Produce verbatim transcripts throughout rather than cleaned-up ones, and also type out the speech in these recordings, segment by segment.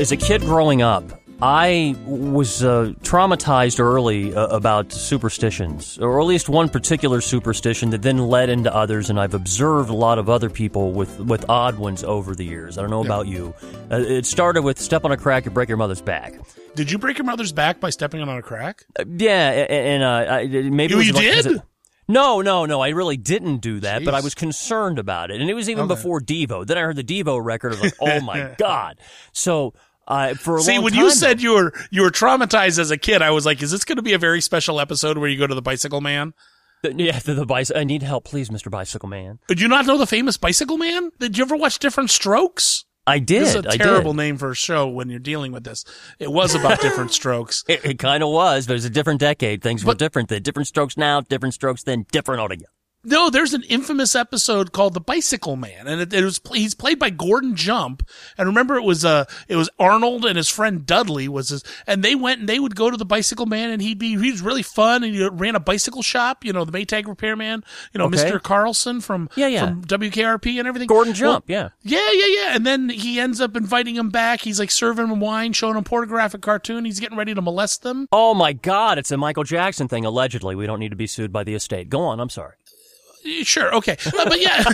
as a kid growing up, I was uh, traumatized early uh, about superstitions, or at least one particular superstition that then led into others, and I've observed a lot of other people with, with odd ones over the years. I don't know yeah. about you. Uh, it started with step on a crack, you break your mother's back. Did you break your mother's back by stepping on a crack? Uh, yeah, and uh, I, maybe you, it was you like, did? It, no, no, no, I really didn't do that, Jeez. but I was concerned about it, and it was even okay. before Devo. Then I heard the Devo record, I was like, oh my God. So... Uh, for a See, long when time, you said though, you were you were traumatized as a kid, I was like, "Is this going to be a very special episode where you go to the Bicycle Man?" The, yeah, the, the bicycle. I need help, please, Mister Bicycle Man. Did you not know the famous Bicycle Man? Did you ever watch Different Strokes? I did. This is a I terrible did. name for a show when you're dealing with this. It was about Different Strokes. It, it kind of was, but it was a different decade. Things were But- different. The different strokes now, different strokes then, different altogether. No, there's an infamous episode called The Bicycle Man, and it, it was he's played by Gordon Jump. And remember, it was uh it was Arnold and his friend Dudley was his, and they went and they would go to the Bicycle Man, and he'd be he was really fun, and he ran a bicycle shop, you know, the Maytag Repairman, you know, Okay. Mister Carlson from Yeah, yeah. from W K R P and everything. Gordon Jump, Well, yeah. yeah, yeah, yeah. And then he ends up inviting him back. He's like serving him wine, showing him pornographic cartoon. He's getting ready to molest them. Oh my God, it's a Michael Jackson thing, allegedly. We don't need to be sued by the estate. Go on, I'm sorry. Sure, okay, uh, but yeah,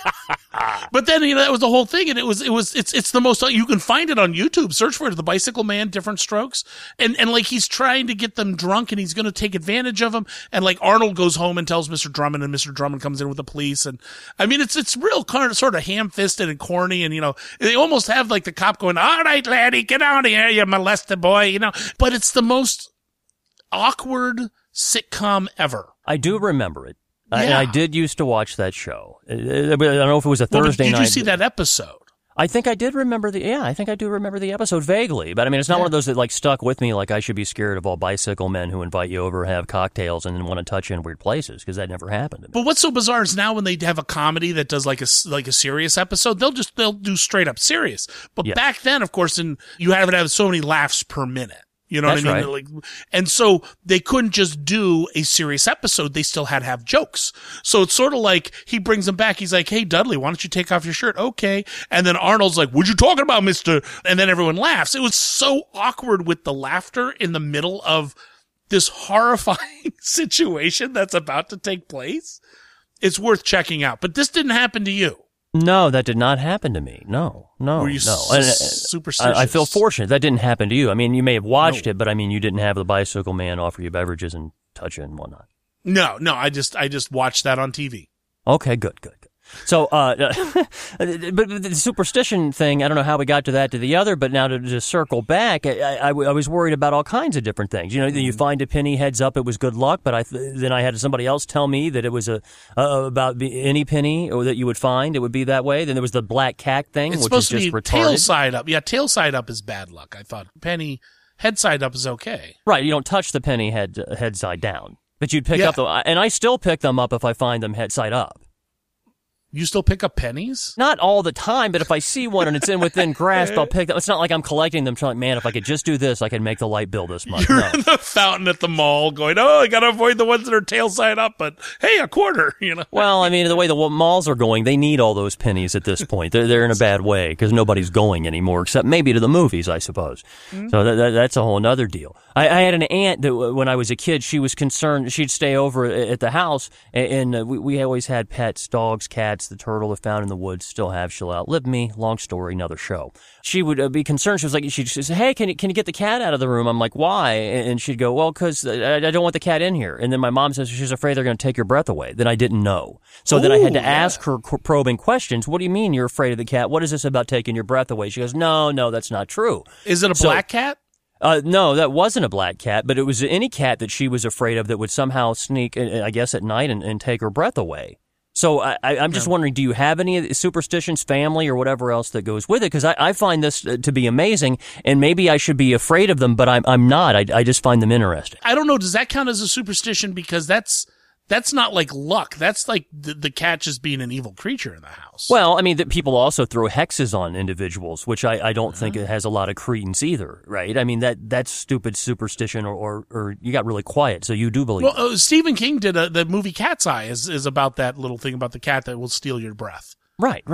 but then you know that was the whole thing, and it was it was it's it's the most you can find it on YouTube. Search for it, The Bicycle Man, Different Strokes, and and like he's trying to get them drunk, and he's going to take advantage of them, and like Arnold goes home and tells Mister Drummond, and Mister Drummond comes in with the police, and I mean it's it's real kind of sort of ham-fisted and corny, and you know they almost have like the cop going, "All right, laddie, get out of here, you molested boy," you know, but it's the most awkward sitcom ever. I do remember it. Uh, and Yeah. I did used to watch that show. Uh, I don't know if it was a Well, Thursday did night. you see that episode? I think I did remember the, yeah, I think I do remember the episode vaguely. But I mean, it's not Yeah. one of those that like stuck with me like I should be scared of all bicycle men who invite you over, have cocktails, and then want to touch you in weird places, because that never happened to me. But what's so bizarre is now when they have a comedy that does like a like a serious episode, they'll just they'll do straight up serious. But Yeah. back then, of course, and you have to have so many laughs per minute. You know That's what I mean? right. Like, and so they couldn't just do a serious episode. They still had to have jokes. So it's sort of like he brings them back. He's like, "Hey, Dudley, why don't you take off your shirt?" Okay. And then Arnold's like, "What you talking about, mister?" And then everyone laughs. It was so awkward with the laughter in the middle of this horrifying situation that's about to take place. It's worth checking out. But this didn't happen to you. No, that did not happen to me. No, no, Were you no. s- And, uh, superstitious? I, I feel fortunate that didn't happen to you. I mean, you may have watched No. it, but I mean, you didn't have the bicycle man offer you beverages and touch you and whatnot. No, no. I just, I just watched that on T V. Okay, good, good, good. So, uh, but the superstition thing, I don't know how we got to that to the other, but now to just circle back, I, I, I was worried about all kinds of different things. You know, you find a penny, heads up, it was good luck, but I then I had somebody else tell me that it was a uh, about any penny or that you would find, it would be that way. Then there was the black cat thing, It's which is supposed to just be retarded. tail side up. Yeah, tail side up is bad luck. I thought penny head side up is okay. Right, you don't touch the penny head uh, head side down, but you'd pick Yeah. up the, and I still pick them up if I find them head side up. You still pick up pennies? Not all the time, but if I see one and it's in within grasp, I'll pick them. It's not like I'm collecting them. Trying, man, if I could just do this, I could make the light bill this month. You're No. in the fountain at the mall going, "Oh, I got to avoid the ones that are tail side up, but hey, a quarter," you know. Well, I mean, the way the malls are going, they need all those pennies at this point. They're, they're in a bad way because nobody's going anymore, except maybe to the movies, I suppose. Mm-hmm. So that, that, that's a whole other deal. I, I had an aunt that when I was a kid, she was concerned. She'd stay over at the house, and, and we, we always had pets, dogs, cats. The turtle I found in the woods still have. She'll outlive me. Long story, another show. She would uh, be concerned. She was like, she'd say, "Hey, can you, can you get the cat out of the room?" I'm like, "Why?" And she'd go, "Well, because I, I don't want the cat in here." And then my mom says she's afraid they're going to take your breath away. Then I didn't know. So Ooh, then I had to yeah. ask her probing questions. "What do you mean you're afraid of the cat? What is this about taking your breath away?" She goes, "No, no, that's not true." Is it a So- black cat? Uh, no, that wasn't a black cat, but it was any cat that she was afraid of that would somehow sneak, uh, I guess, at night and, and take her breath away. So I, I, I'm just Yeah. wondering, do you have any superstitions, family, or whatever else that goes with it? Because I, I find this to be amazing, and maybe I should be afraid of them, but I'm I'm not. I, I just find them interesting. I don't know. Does that count as a superstition? Because that's that's not like luck. That's like the, the cat just being an evil creature in the house. Well, I mean, that people also throw hexes on individuals, which I, I don't uh-huh. think it has a lot of credence either, right? I mean, that that's stupid superstition, or, or, or you got really quiet, so you do believe Well, it. uh, Stephen King did a, the movie Cat's Eye is, is about that little thing about the cat that will steal your breath. Right, right.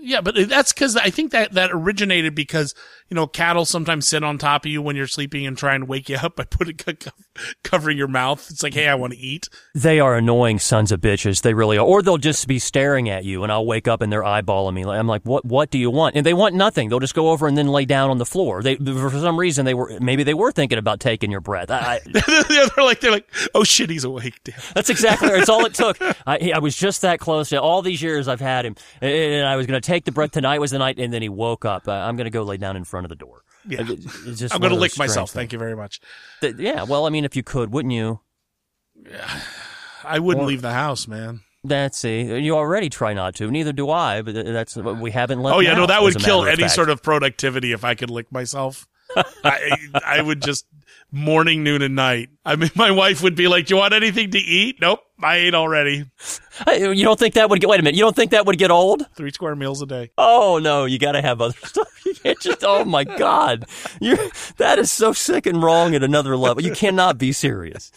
Yeah, but that's because I think that that originated because, you know, cattle sometimes sit on top of you when you're sleeping and trying to wake you up by putting covering your mouth. It's like, hey, I want to eat. They are annoying sons of bitches. They really are. Or they'll just be staring at you, and I'll wake up and they're eyeballing me. I'm like, what? What do you want? And they want nothing. They'll just go over and then lay down on the floor. They, for some reason, they were maybe they were thinking about taking your breath. I, they're like, they're like, oh shit, he's awake. Damn. That's exactly right. It's all it took. I, I was just that close. To, all these years I've had him, and I was going to take the breath. Tonight was the night, and then he woke up. Uh, I'm going to go lay down in front of the door. Yeah, it's just I'm going to lick myself. Things. Thank you very much. The, yeah, well, I mean, if you could, wouldn't you? Yeah, I wouldn't or, leave the house, man. That's see, you already try not to. Neither do I. But that's we haven't left. Oh yeah, now, no, that would kill any fact. sort of productivity if I could lick myself. I, I would just morning, noon, and night. I mean, my wife would be like, "Do you want anything to eat?" Nope, I ate already. You don't think that would get? Wait a minute, you don't think that would get old? Three square meals a day. Oh no, you got to have other stuff. You can't just. Oh my God, you that is so sick and wrong at another level. You cannot be serious.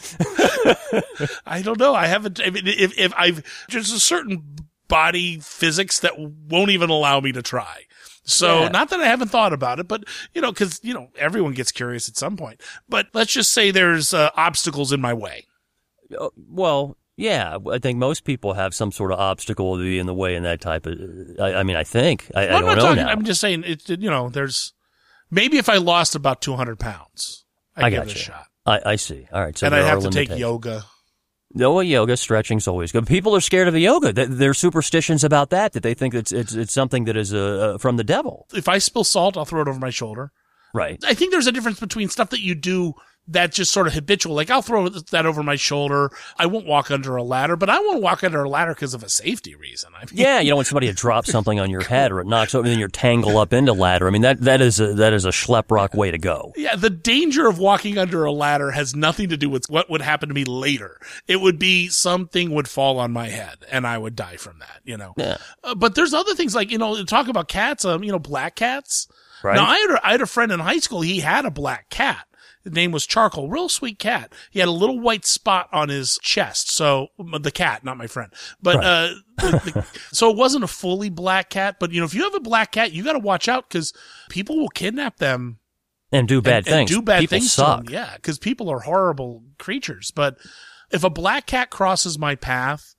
I don't know. I haven't. I mean, if if I've there's a certain body physics that won't even allow me to try. So, yeah. Not that I haven't thought about it, but, you know, because, you know, everyone gets curious at some point. But let's just say there's uh, obstacles in my way. Uh, well, yeah, I think most people have some sort of obstacle to be in the way in that type of, I, I mean, I think. I, well, I don't I'm not know talking, now. I'm just saying, it, you know, there's, maybe if I lost about two hundred pounds, I'd I give got it a you. shot. I, I see. All right. So and I'd have to take yoga. No, well, yoga, stretching's always good. People are scared of the yoga. There are superstitions about that, that they think it's it's, it's something that is uh, from the devil. If I spill salt, I'll throw it over my shoulder. Right. I think there's a difference between stuff that you do that's just sort of habitual. Like, I'll throw that over my shoulder. I won't walk under a ladder, but I won't walk under a ladder because of a safety reason. I mean, yeah, you don't want somebody to drop something on your head or it knocks over and then you're tangled up into ladder. I mean, that that is a, that is a schlep rock way to go. Yeah, the danger of walking under a ladder has nothing to do with what would happen to me later. It would be something would fall on my head and I would die from that, you know. Yeah. Uh, but there's other things like, you know, talk about cats, um, you know, black cats. Right. Now, I had, a, I had a friend in high school. He had a black cat. His name was Charcoal. Real sweet cat. He had a little white spot on his chest. So the cat, not my friend. But, right. uh, the, the, so it wasn't a fully black cat. But, you know, if you have a black cat, you got to watch out because people will kidnap them. And do bad and, things. And do bad people things suck. to them. Yeah, because people are horrible creatures. But if a black cat crosses my path,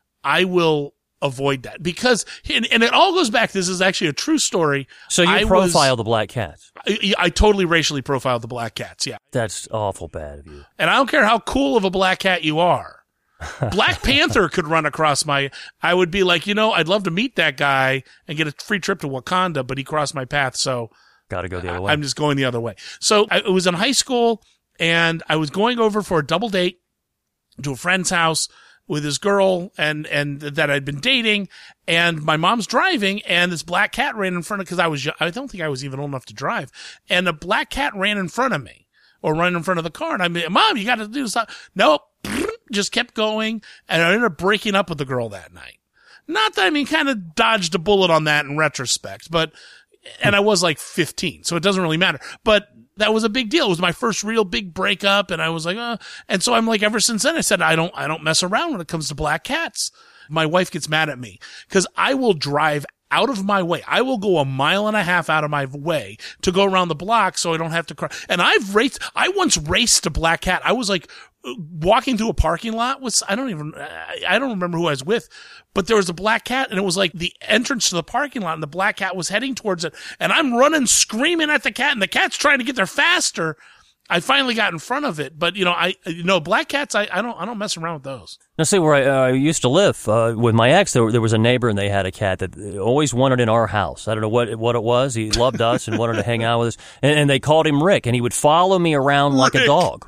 I will avoid that because, and, and it all goes back. This is actually a true story. So you I profile was, the black cats. I, I totally racially profiled the black cats. Yeah. That's awful bad of you. And I don't care how cool of a black cat you are. Black Panther could run across my, I would be like, you know, I'd love to meet that guy and get a free trip to Wakanda, but he crossed my path. So got to go the other way. I'm just going the other way. So I was in high school and I was going over for a double date to a friend's house with his girl and, and that I'd been dating, and my mom's driving and this black cat ran in front of, cause I was, I don't think I was even old enough to drive, and a black cat ran in front of me or ran in front of the car. And I mean, Mom, you got to do something. Nope. Just kept going. And I ended up breaking up with the girl that night. Not that I mean, kind of dodged a bullet on that in retrospect, but, and I was like fifteen, so it doesn't really matter, but that was a big deal. It was my first real big breakup, and I was like, uh, and so I'm like, ever since then, I said, I don't, I don't mess around when it comes to black cats. My wife gets mad at me because I will drive out of my way. I will go a mile and a half out of my way to go around the block so I don't have to cry. And I've raced, I once raced a black cat. I was like walking through a parking lot with, I don't even, I don't remember who I was with, but there was a black cat and it was like the entrance to the parking lot and the black cat was heading towards it. And I'm running, screaming at the cat and the cat's trying to get there faster. I finally got in front of it, but you know, I, you know, black cats, I, I don't, I don't mess around with those. Now, see, where I uh, used to live uh, with my ex, there, there was a neighbor and they had a cat that always wanted in our house. I don't know what what it was. He loved us and wanted to hang out with us, and, and they called him Rick, and he would follow me around like Rick. a dog.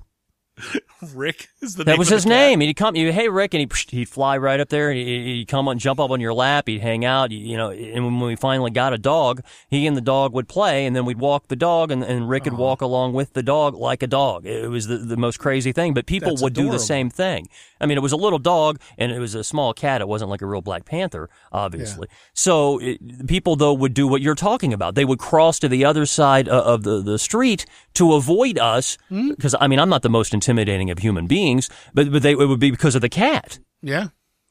Rick is the that name was of his the cat? name. He'd come, you hey Rick, and he'd he'd fly right up there. And he'd come on, jump up on your lap. He'd hang out, you know. And when we finally got a dog, he and the dog would play, and then we'd walk the dog, and, and Rick would Uh-huh. walk along with the dog like a dog. It was the, the most crazy thing. But people That's would do adorable. the same thing. I mean, it was a little dog, and it was a small cat. It wasn't like a real Black Panther, obviously. Yeah. So it, people though would do what you're talking about. They would cross to the other side of, of the the street to avoid us, because mm-hmm. I mean, I'm not the most intimidating of human beings, but but they it would be because of the cat. Yeah.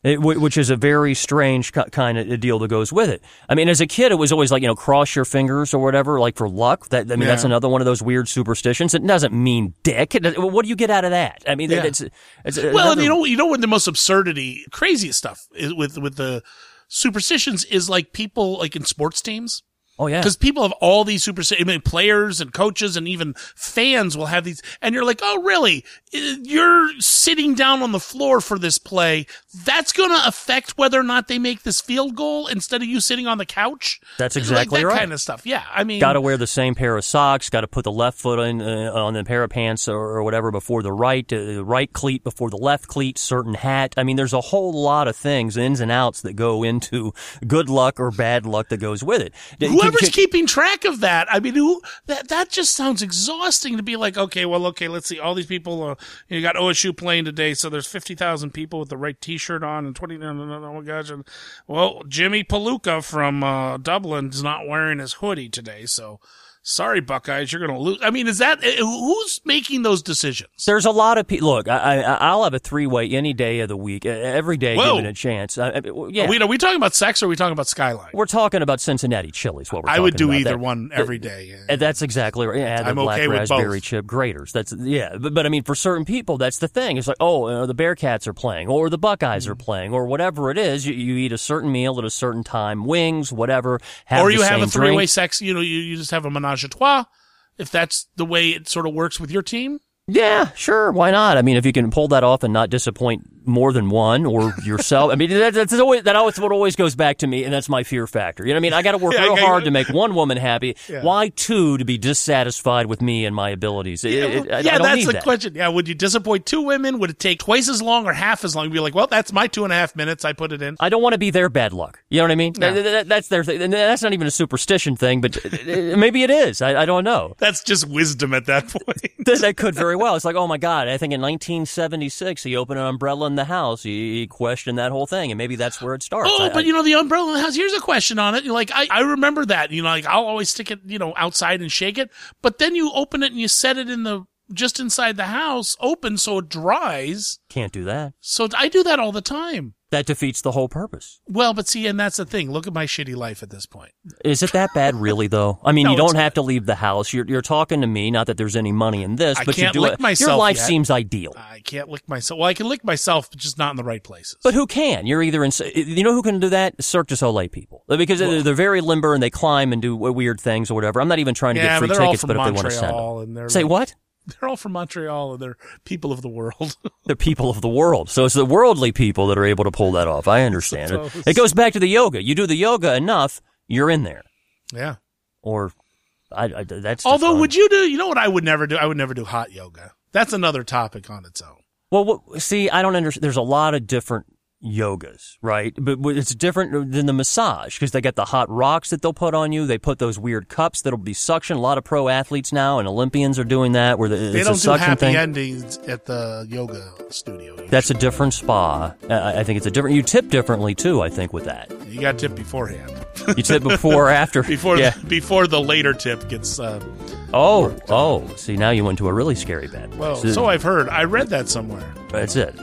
It, which is a very strange kind of deal that goes with it. I mean, as a kid, it was always like, you know, cross your fingers or whatever, like for luck. That I mean, yeah. that's another one of those weird superstitions. It doesn't mean dick. What do you get out of that? I mean, yeah. it's, it's well, another... and you know, you know, when the most absurdity, craziest stuff is with with the superstitions is like people like in sports teams. Oh, yeah. Because people have all these superstitions. I mean, players and coaches and even fans will have these. And you're like, oh, really? You're sitting down on the floor for this play. That's going to affect whether or not they make this field goal instead of you sitting on the couch? That's exactly like that right. That kind of stuff. Yeah. I mean, got to wear the same pair of socks. Got to put the left foot in, uh, on the pair of pants or, or whatever before the right, uh, the right cleat before the left cleat, certain hat. I mean, there's a whole lot of things, ins and outs that go into good luck or bad luck that goes with it. Whoever's can, can, keeping track of that, I mean, who that that just sounds exhausting to be like, okay, well, okay, let's see, all these people, uh, you got O S U playing today, so there's fifty thousand people with the right T-shirt on and twenty. Oh my gosh, and, well, Jimmy Palooka from uh, Dublin is not wearing his hoodie today, so. Sorry, Buckeyes, you're going to lose. I mean, is that who's making those decisions? There's a lot of people. Look, I, I, I'll have a three-way any day of the week, every day, Whoa. given a chance. I, I, yeah. Are we, are we talking about sex or are we talking about Skyline? We're talking about Cincinnati chilies. What we're I talking would do about. either that, one every day. Yeah. That's exactly right. Yeah, the I'm black okay with raspberry both. chip graters. That's yeah. But, but I mean, for certain people, that's the thing. It's like, oh, you know, the Bearcats are playing, or the Buckeyes mm. are playing, or whatever it is. You, you eat a certain meal at a certain time, wings, whatever. Have or you the have same a three-way drink. sex. You know, you, you just have a menage a trois. If that's the way it sort of works with your team? Yeah, sure. Why not? I mean, if you can pull that off and not disappoint more than one or yourself. I mean, that, that's always, that always what always goes back to me, and that's my fear factor. You know what I mean? I got to work yeah, real okay. hard to make one woman happy. Yeah. Why two to be dissatisfied with me and my abilities? It, yeah, it, I, yeah I don't that's need the that. question. Yeah, would you disappoint two women? Would it take twice as long or half as long? You'd be like, well, that's my two and a half minutes. I put it in. I don't want to be their bad luck. You know what I mean? No. That, that, that's their thing. And that's not even a superstition thing, but maybe it is. I, I don't know. That's just wisdom at that point. that, that could very well. It's like, oh my God, I think in nineteen seventy-six he opened an umbrella in the house. He, he questioned that whole thing, and maybe that's where it starts. Oh, I, but I, you know, the umbrella in the house, here's a question on it. You're like, I, I remember that. You know, like I'll always stick it, you know, outside and shake it. But then you open it and you set it in the, just inside the house, open so it dries. Can't do that. So I do that all the time. That defeats the whole purpose. Well, but see, and that's the thing. Look at my shitty life at this point. Is it that bad, really, though? I mean, no, you don't not. have to leave the house. You're you're talking to me. Not that there's any money in this, I but can't you do lick it. myself Your life yet. seems ideal. I can't lick myself. Well, I can lick myself, but just not in the right places. But who can? You're either in. You know who can do that? Cirque du Soleil people, because well, they're very limber and they climb and do weird things or whatever. I'm not even trying to yeah, get free but tickets, but if Montreal they want to send them, and they're say like, what? They're all from Montreal and they're people of the world. They're people of the world. So it's the worldly people that are able to pull that off. I understand it. It goes back to the yoga. You do the yoga enough, you're in there. Yeah. Or I, I that's. Although, would you do? You know what I would never do? I would never do hot yoga. That's another topic on its own. Well, what, see, I don't understand. There's a lot of different yogas, right? But it's different than the massage because they got the hot rocks that they'll put on you. They put those weird cups that'll be suction. A lot of pro athletes now and Olympians are doing that where the, they it's don't a suction do happy thing. endings at the yoga studio. Usually. That's a different spa. Uh, I think it's a different. You tip differently too. I think with that. You got tip beforehand. You tip before or after. before yeah. the, before the later tip gets. Uh, oh, oh. See, now you went to a really scary bad place. Well, so I've heard. I read that somewhere. That's it.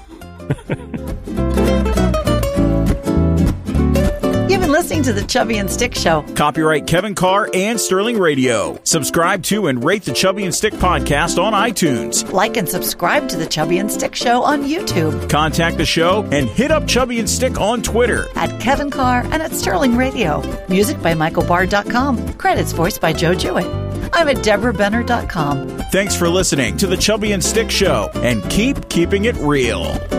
You've been listening to the Chubby and Stick Show. Copyright Kevin Carr and Sterling Radio. Subscribe to and rate the Chubby and Stick podcast on iTunes. Like and subscribe to the Chubby and Stick Show on YouTube. Contact the show and hit up Chubby and Stick on Twitter. At Kevin Carr and at Sterling Radio. Music by Michael Bard dot com. Credits voiced by Joe Jewett. I'm at Deborah Benner dot com. Thanks for listening to the Chubby and Stick Show, and keep keeping it real.